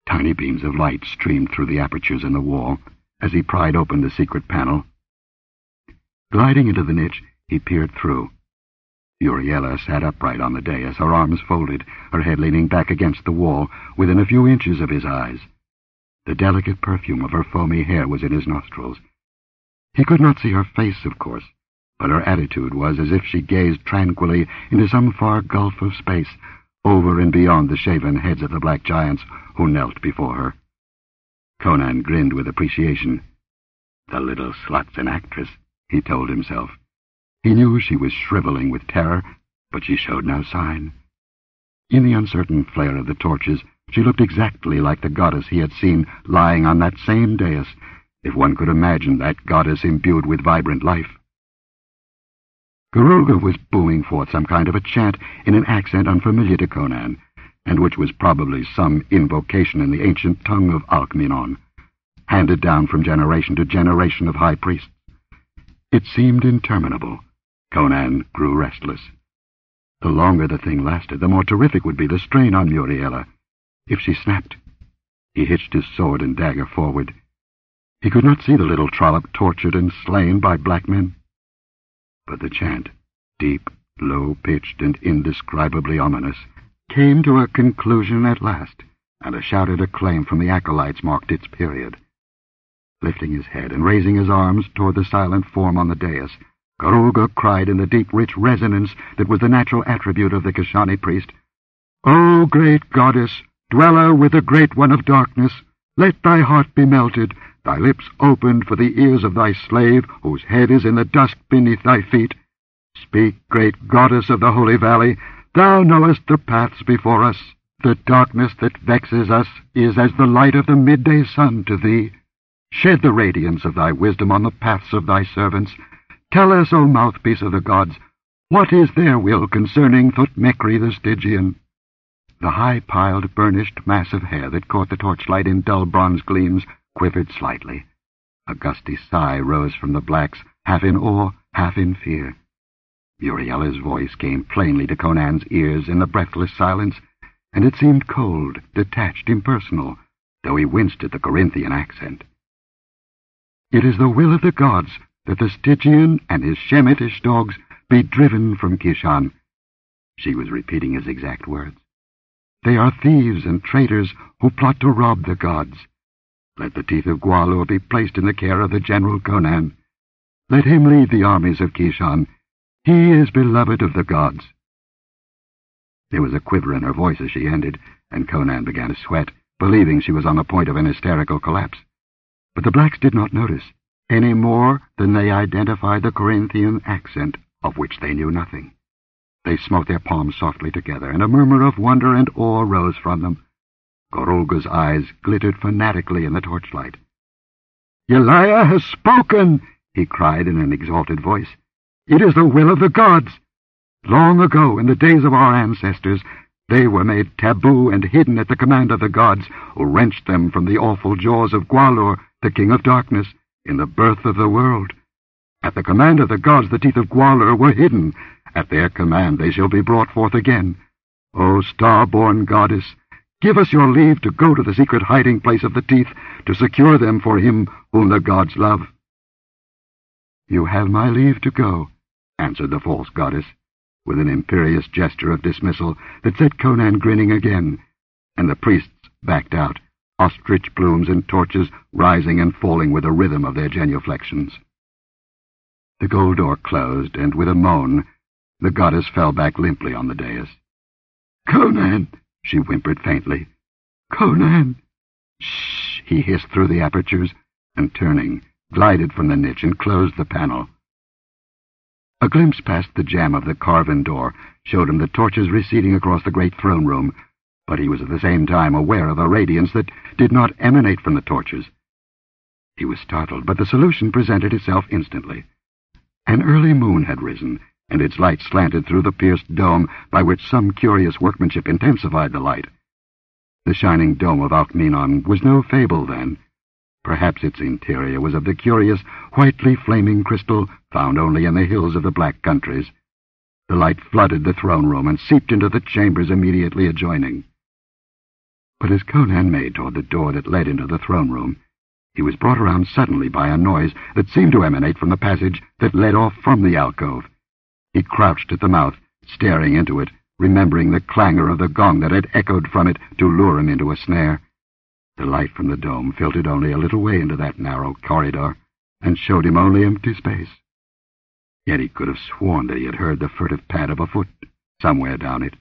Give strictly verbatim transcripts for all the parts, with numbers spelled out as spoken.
Tiny beams of light streamed through the apertures in the wall as he pried open the secret panel. Gliding into the niche, he peered through. Uriela sat upright on the dais, her arms folded, her head leaning back against the wall, within a few inches of his eyes. The delicate perfume of her foamy hair was in his nostrils. He could not see her face, of course, but her attitude was as if she gazed tranquilly into some far gulf of space, over and beyond the shaven heads of the black giants who knelt before her. Conan grinned with appreciation. "The little slut's an actress," he told himself. He knew she was shriveling with terror, but she showed no sign. In the uncertain flare of the torches, she looked exactly like the goddess he had seen lying on that same dais, if one could imagine that goddess imbued with vibrant life. Gorulga was booming forth some kind of a chant in an accent unfamiliar to Conan, and which was probably some invocation in the ancient tongue of Alkmeenon, handed down from generation to generation of high priests. It seemed interminable. Conan grew restless. The longer the thing lasted, the more terrific would be the strain on Muriela. If she snapped, he hitched his sword and dagger forward. He could not see the little trollop tortured and slain by black men. But the chant, deep, low-pitched, and indescribably ominous, came to a conclusion at last, and a shouted acclaim from the acolytes marked its period. Lifting his head and raising his arms toward the silent form on the dais, Gorulga cried in the deep, rich resonance that was the natural attribute of the Kashani priest, "O great goddess, dweller with the Great One of Darkness, let thy heart be melted, thy lips opened for the ears of thy slave, whose head is in the dust beneath thy feet. Speak, great goddess of the Holy Valley, thou knowest the paths before us. The darkness that vexes us is as the light of the midday sun to thee. Shed the radiance of thy wisdom on the paths of thy servants. Tell us, O mouthpiece of the gods, what is their will concerning Thutmekri the Stygian?" The high-piled, burnished mass of hair that caught the torchlight in dull bronze gleams quivered slightly. A gusty sigh rose from the blacks, half in awe, half in fear. Muriela's voice came plainly to Conan's ears in the breathless silence, and it seemed cold, detached, impersonal, though he winced at the Corinthian accent. "It is the will of the gods that the Stygian and his Shemitish dogs be driven from Kishan." She was repeating his exact words. "They are thieves and traitors who plot to rob the gods. Let the teeth of Gwalior be placed in the care of the General Conan. Let him lead the armies of Kishan. He is beloved of the gods." There was a quiver in her voice as she ended, and Conan began to sweat, believing she was on the point of an hysterical collapse. But the blacks did not notice, any more than they identified the Corinthian accent, of which they knew nothing. They smote their palms softly together, and a murmur of wonder and awe rose from them. Gorulga's eyes glittered fanatically in the torchlight. "Yelaya has spoken!" he cried in an exalted voice. "It is the will of the gods! Long ago, in the days of our ancestors, they were made taboo and hidden at the command of the gods, who wrenched them from the awful jaws of Gwalior, the king of darkness, in the birth of the world. At the command of the gods the teeth of Gwalior were hidden. At their command they shall be brought forth again. O star-born goddess, give us your leave to go to the secret hiding place of the teeth, to secure them for him whom the gods love." "You have my leave to go," answered the false goddess, with an imperious gesture of dismissal that set Conan grinning again, and the priests backed out, ostrich plumes and torches rising and falling with the rhythm of their genuflections. The gold door closed, and with a moan, the goddess fell back limply on the dais. "Conan!" she whimpered faintly. "Conan!" "Shh!" he hissed through the apertures, and turning, glided from the niche and closed the panel. A glimpse past the jamb of the carven door showed him the torches receding across the great throne room, but he was at the same time aware of a radiance that did not emanate from the torches. He was startled, but the solution presented itself instantly. An early moon had risen, and its light slanted through the pierced dome by which some curious workmanship intensified the light. The shining dome of Alkmeenon was no fable, then. Perhaps its interior was of the curious, whitely flaming crystal found only in the hills of the Black Countries. The light flooded the throne room and seeped into the chambers immediately adjoining. But as Conan made toward the door that led into the throne room, he was brought around suddenly by a noise that seemed to emanate from the passage that led off from the alcove. He crouched at the mouth, staring into it, remembering the clangor of the gong that had echoed from it to lure him into a snare. The light from the dome filtered only a little way into that narrow corridor, and showed him only empty space. Yet he could have sworn that he had heard the furtive pad of a foot somewhere down it.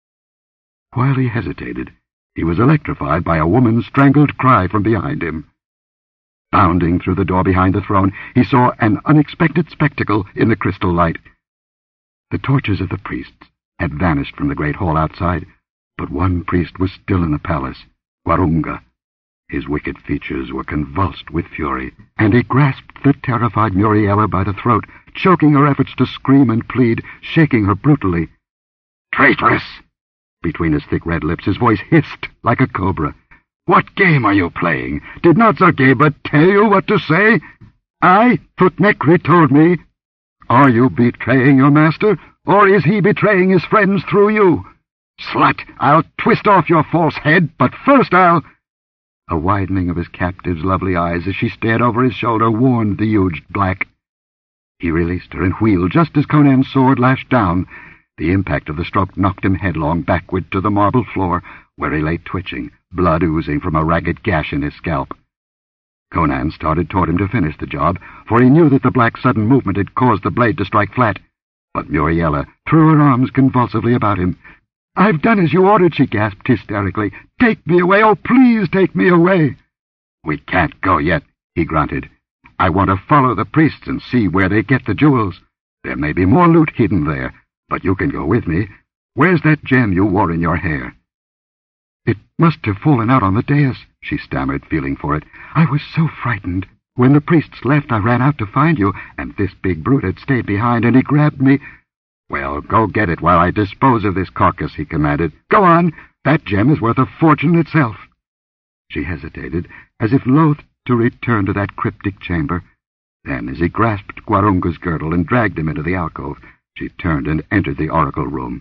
While he hesitated, he was electrified by a woman's strangled cry from behind him. Bounding through the door behind the throne, he saw an unexpected spectacle in the crystal light. The torches of the priests had vanished from the great hall outside, but one priest was still in the palace, Gwarunga. His wicked features were convulsed with fury, and he grasped the terrified Muriela by the throat, choking her efforts to scream and plead, shaking her brutally. "Traitress!" Between his thick red lips his voice hissed like a cobra. "What game are you playing? Did not Zargeba tell you what to say?" "Aye, Thutmekri told me." "Are you betraying your master, or is he betraying his friends through you? Slut, I'll twist off your false head, but first I'll—" A widening of his captive's lovely eyes as she stared over his shoulder warned the huge black. He released her and wheeled just as Conan's sword lashed down. The impact of the stroke knocked him headlong backward to the marble floor, where he lay twitching, blood oozing from a ragged gash in his scalp. Conan started toward him to finish the job, for he knew that the black's sudden movement had caused the blade to strike flat. But Muriela threw her arms convulsively about him. "I've done as you ordered," she gasped hysterically. "Take me away! Oh, please take me away!" "We can't go yet," he grunted. "I want to follow the priests and see where they get the jewels. There may be more loot hidden there, but you can go with me. Where's that gem you wore in your hair?" "It must have fallen out on the dais," she stammered, feeling for it. "I was so frightened. When the priests left, I ran out to find you, and this big brute had stayed behind, and he grabbed me—" "Well, go get it while I dispose of this carcass," he commanded. "Go on! That gem is worth a fortune itself." She hesitated, as if loath to return to that cryptic chamber. Then, as he grasped Gwarunga's girdle and dragged him into the alcove, she turned and entered the oracle room.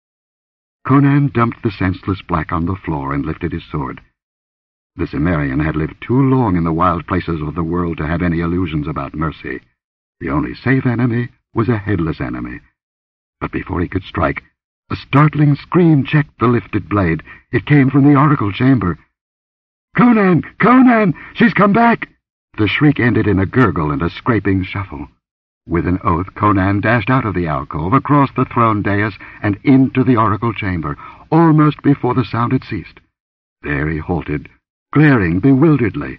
Conan dumped the senseless black on the floor and lifted his sword. The Cimmerian had lived too long in the wild places of the world to have any illusions about mercy. The only safe enemy was a headless enemy. But before he could strike, a startling scream checked the lifted blade. It came from the oracle chamber. "Conan! Conan! She's come back!" The shriek ended in a gurgle and a scraping shuffle. With an oath, Conan dashed out of the alcove, across the throne dais, and into the oracle chamber, almost before the sound had ceased. There he halted, glaring bewilderedly.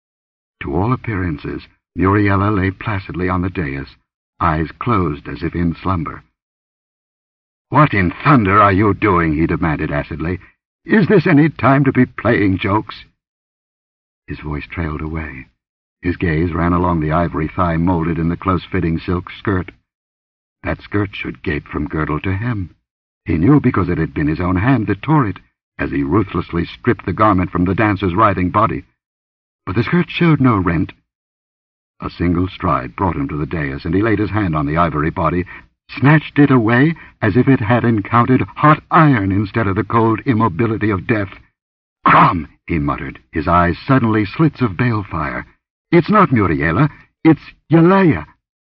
To all appearances, Muriela lay placidly on the dais, eyes closed as if in slumber. "What in thunder are you doing?" he demanded acidly. "Is this any time to be playing jokes?" His voice trailed away. His gaze ran along the ivory thigh molded in the close-fitting silk skirt. That skirt should gape from girdle to hem. He knew because it had been his own hand that tore it, as he ruthlessly stripped the garment from the dancer's writhing body. But the skirt showed no rent. A single stride brought him to the dais, and he laid his hand on the ivory body, snatched it away as if it had encountered hot iron instead of the cold immobility of death. "Crom!" he muttered, his eyes suddenly slits of balefire. "It's not Muriela, it's Yelaya."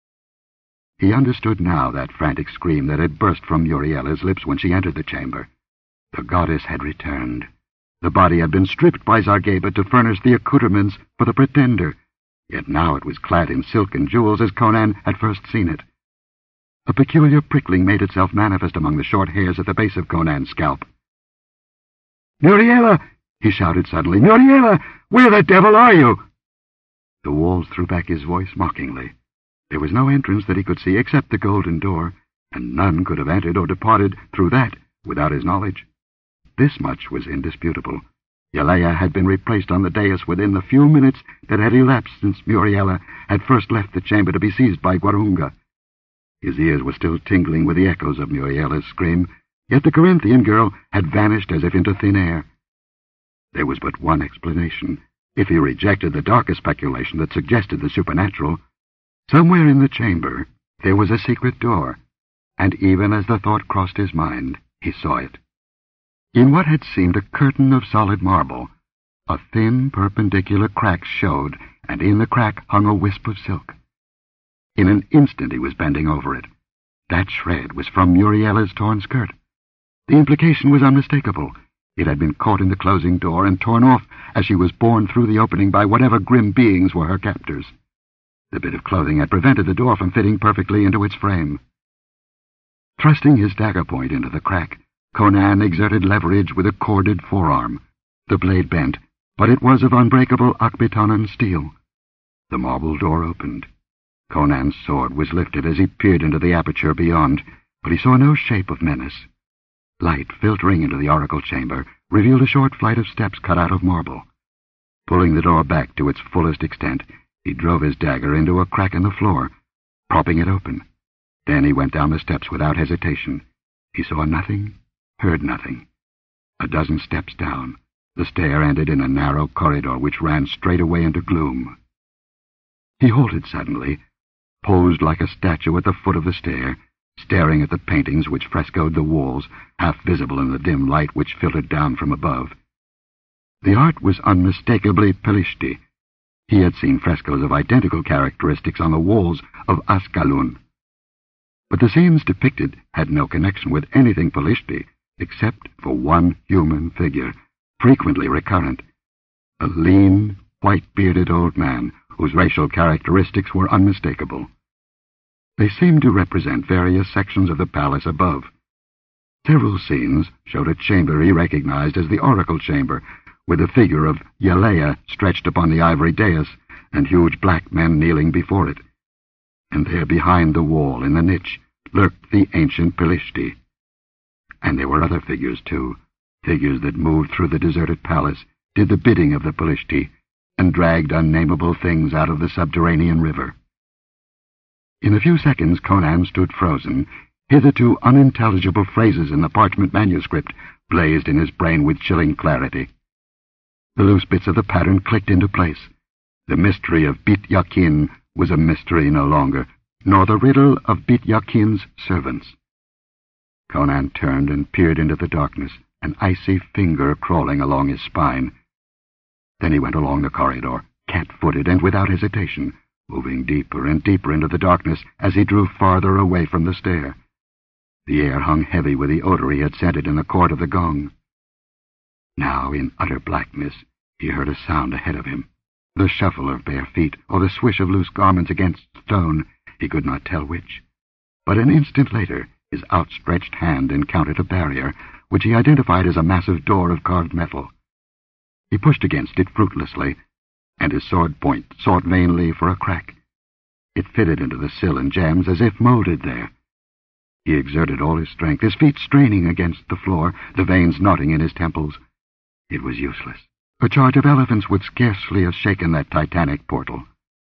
He understood now that frantic scream that had burst from Muriela's lips when she entered the chamber. The goddess had returned. The body had been stripped by Zargeba to furnish the accoutrements for the pretender, yet now it was clad in silk and jewels as Conan had first seen it. A peculiar prickling made itself manifest among the short hairs at the base of Conan's scalp. "Muriela!" he shouted suddenly. "Muriela! Where the devil are you?" The walls threw back his voice mockingly. There was no entrance that he could see except the golden door, and none could have entered or departed through that without his knowledge. This much was indisputable. Yelaya had been replaced on the dais within the few minutes that had elapsed since Muriela had first left the chamber to be seized by Gwarunga. His ears were still tingling with the echoes of Muriela's scream, yet the Corinthian girl had vanished as if into thin air. There was but one explanation, if he rejected the darker speculation that suggested the supernatural. Somewhere in the chamber there was a secret door, and even as the thought crossed his mind, he saw it. In what had seemed a curtain of solid marble, a thin, perpendicular crack showed, and in the crack hung a wisp of silk. In an instant he was bending over it. That shred was from Muriella's torn skirt. The implication was unmistakable. It had been caught in the closing door and torn off as she was borne through the opening by whatever grim beings were her captors. The bit of clothing had prevented the door from fitting perfectly into its frame. Thrusting his dagger point into the crack, Conan exerted leverage with a corded forearm. The blade bent, but it was of unbreakable Akbitanan steel. The marble door opened. Conan's sword was lifted as he peered into the aperture beyond, but he saw no shape of menace. Light filtering into the oracle chamber revealed a short flight of steps cut out of marble. Pulling the door back to its fullest extent, he drove his dagger into a crack in the floor, propping it open. Then he went down the steps without hesitation. He saw nothing, heard nothing. A dozen steps down, the stair ended in a narrow corridor which ran straight away into gloom. He halted suddenly, posed like a statue at the foot of the stair, staring at the paintings which frescoed the walls, half visible in the dim light which filtered down from above. The art was unmistakably Pellishti. He had seen frescoes of identical characteristics on the walls of Ascalon. But the scenes depicted had no connection with anything Pellishti, except for one human figure, frequently recurrent, a lean, white-bearded old man whose racial characteristics were unmistakable. They seemed to represent various sections of the palace above. Several scenes showed a chamber he recognized as the oracle chamber, with the figure of Yelea stretched upon the ivory dais, and huge black men kneeling before it. And there behind the wall, in the niche, lurked the ancient Pellishti. And there were other figures, too, figures that moved through the deserted palace, did the bidding of the Pellishti, and dragged unnameable things out of the subterranean river. In a few seconds Conan stood frozen. Hitherto unintelligible phrases in the parchment manuscript blazed in his brain with chilling clarity. The loose bits of the pattern clicked into place. The mystery of Bit Yakin was a mystery no longer, nor the riddle of Bit Yakin's servants. Conan turned and peered into the darkness, an icy finger crawling along his spine. Then he went along the corridor, cat-footed and without hesitation, moving deeper and deeper into the darkness as he drew farther away from the stair. The air hung heavy with the odor he had scented in the court of the gong. Now, in utter blackness, he heard a sound ahead of him, the shuffle of bare feet or the swish of loose garments against stone, he could not tell which. But an instant later, his outstretched hand encountered a barrier, which he identified as a massive door of carved metal. He pushed against it fruitlessly, and his sword point sought vainly for a crack. It fitted into the sill and jambs as if molded there. He exerted all his strength, his feet straining against the floor, the veins knotting in his temples. It was useless. A charge of elephants would scarcely have shaken that titanic portal.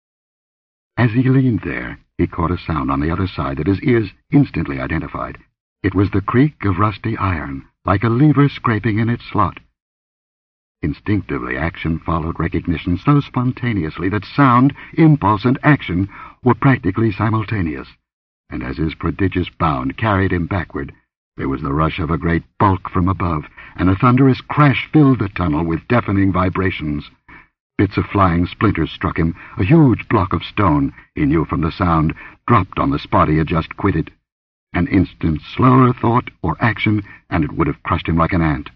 As he leaned there, he caught a sound on the other side that his ears instantly identified. It was the creak of rusty iron, like a lever scraping in its slot. Instinctively, action followed recognition so spontaneously that sound, impulse, and action were practically simultaneous, and as his prodigious bound carried him backward, there was the rush of a great bulk from above, and a thunderous crash filled the tunnel with deafening vibrations. Bits of flying splinters struck him. A huge block of stone, he knew from the sound, dropped on the spot he had just quitted. An instant's slower thought or action, and it would have crushed him like an ant.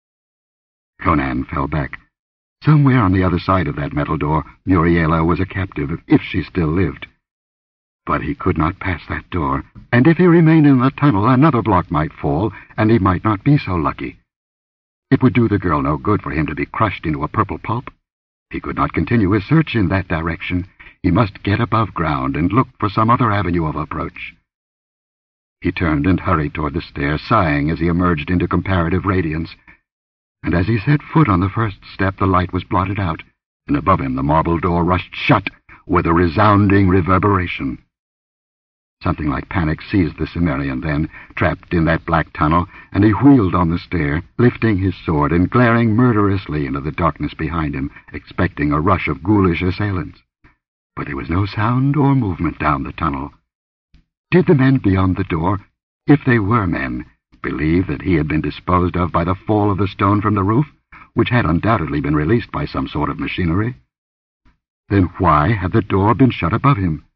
Conan fell back. Somewhere on the other side of that metal door, Muriela was a captive, if she still lived. But he could not pass that door, and if he remained in the tunnel, another block might fall, and he might not be so lucky. It would do the girl no good for him to be crushed into a purple pulp. He could not continue his search in that direction. He must get above ground and look for some other avenue of approach. He turned and hurried toward the stair, sighing as he emerged into comparative radiance. And as he set foot on the first step, the light was blotted out, and above him the marble door rushed shut with a resounding reverberation. Something like panic seized the Cimmerian then, trapped in that black tunnel, and he wheeled on the stair, lifting his sword and glaring murderously into the darkness behind him, expecting a rush of ghoulish assailants. But there was no sound or movement down the tunnel. Did the men beyond the door, if they were men, believe that he had been disposed of by the fall of the stone from the roof, which had undoubtedly been released by some sort of machinery. Then why had the door been shut above him?